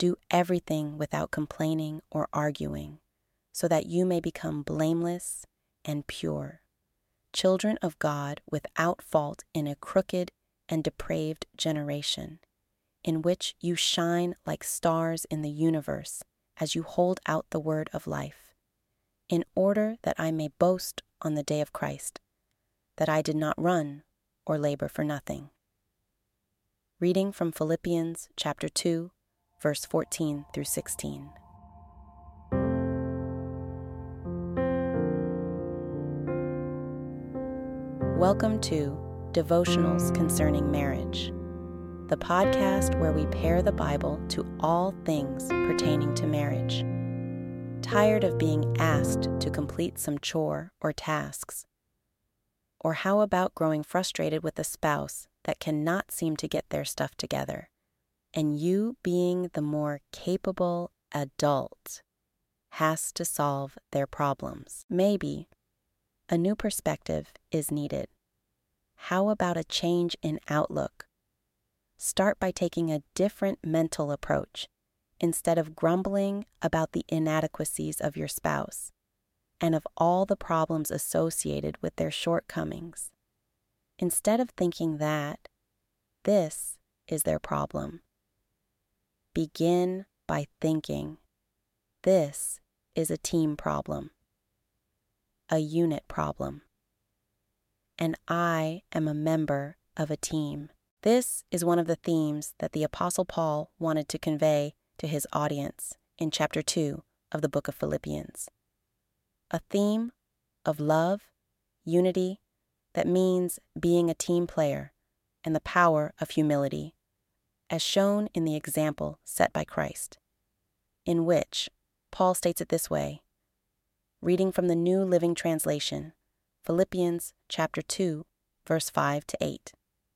Do everything without complaining or arguing, so that you may become blameless and pure, children of God without fault in a crooked and depraved generation, in which you shine like stars in the universe as you hold out the word of life, in order that I may boast on the day of Christ, that I did not run or labor for nothing. Reading from Philippians chapter 2, verse 14 through 16. Welcome to Devotionals Concerning Marriage, the podcast where we pair the Bible to all things pertaining to marriage. Tired of being asked to complete some chore or tasks? Or how about growing frustrated with a spouse that cannot seem to get their stuff together, and you, being the more capable adult, has to solve their problems? Maybe a new perspective is needed. How about a change in outlook? Start by taking a different mental approach instead of grumbling about the inadequacies of your spouse and of all the problems associated with their shortcomings. Instead of thinking that this is their problem, begin by thinking this is a team problem, a unit problem, and I am a member of a team. This is one of the themes that the Apostle Paul wanted to convey to his audience in chapter 2 of the book of Philippians. A theme of love, unity, that means being a team player, and the power of humility, as shown in the example set by Christ, in which Paul states it this way, reading from the New Living Translation, Philippians chapter 2, verse 5 to 8.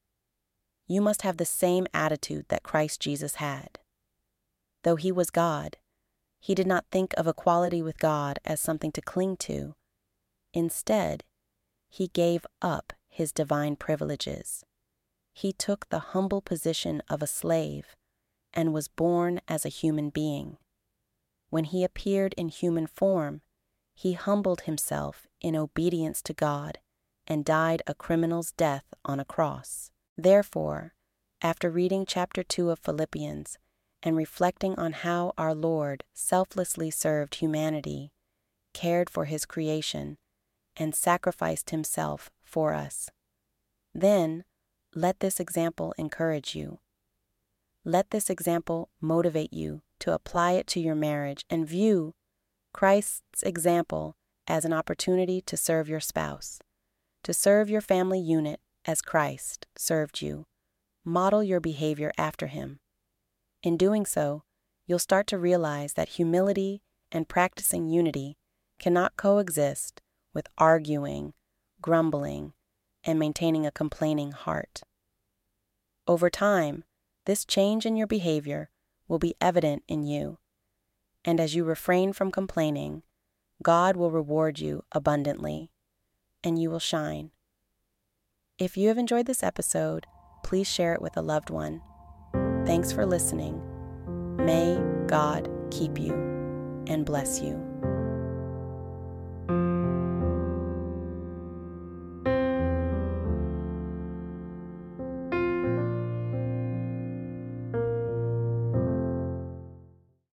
You must have the same attitude that Christ Jesus had. Though he was God, he did not think of equality with God as something to cling to. Instead, he gave up his divine privileges. He took the humble position of a slave and was born as a human being. When he appeared in human form, he humbled himself in obedience to God and died a criminal's death on a cross. Therefore, after reading chapter 2 of Philippians and reflecting on how our Lord selflessly served humanity, cared for his creation, and sacrificed himself for us, then let this example encourage you. Let this example motivate you to apply it to your marriage and view Christ's example as an opportunity to serve your spouse, to serve your family unit as Christ served you. Model your behavior after him. In doing so, you'll start to realize that humility and practicing unity cannot coexist with arguing, grumbling, and maintaining a complaining heart. Over time, this change in your behavior will be evident in you, and as you refrain from complaining, God will reward you abundantly, and you will shine. If you have enjoyed this episode, please share it with a loved one. Thanks for listening. May God keep you and bless you.